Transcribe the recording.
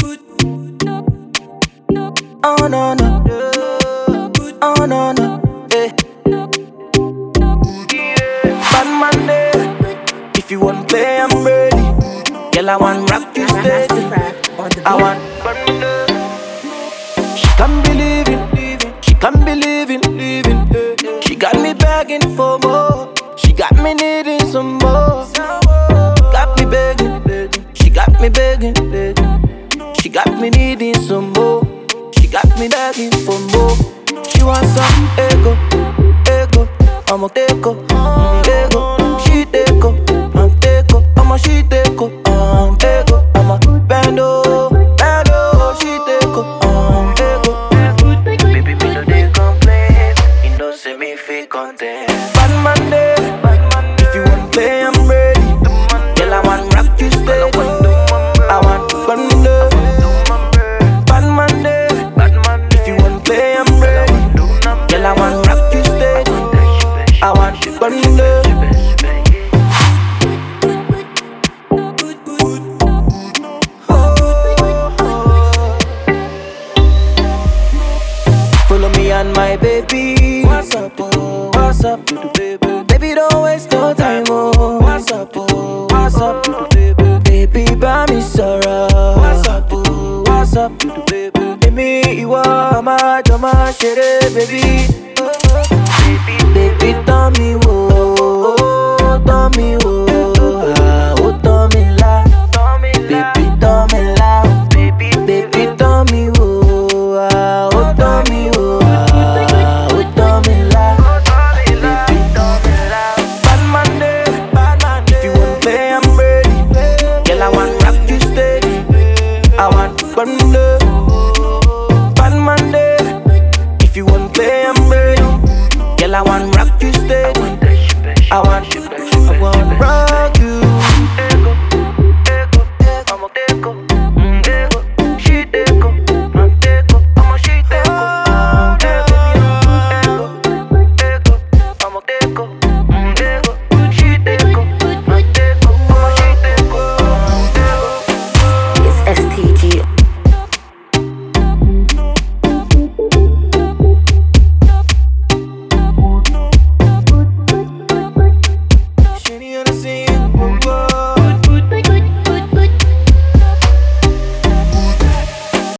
Oh no no, oh no no, eh. Bad man there. If you want play, I'm ready. Girl, I want rock you steady. I want. She can't believe it. She can't believe it. She got me begging for more. She got me needing some more. Got me begging. She got me begging. She got me needing some more. She got me begging for more. She wants some ego. I'ma take her. Ego. She take her. I'm take her. I'ma she take her. Ego. I'ma bend over. She take her. Ego. Baby, me no dey complain. You know say me feel content. Bad man there. If you want play, I'm ready. Girl, I want rock you steady. I want fun there. Bad man there. If you want play, I'm ready. Girl, I want rock you steady. I want fun there. Follow me and my baby. What's up, oh? What's up to the baby? Baby, don't waste no time, oh. What's up, oh? What's up to the baby? Baby, buy me sorrow. What's up, oh? What's up to the baby? Baby, you are my jama, baby.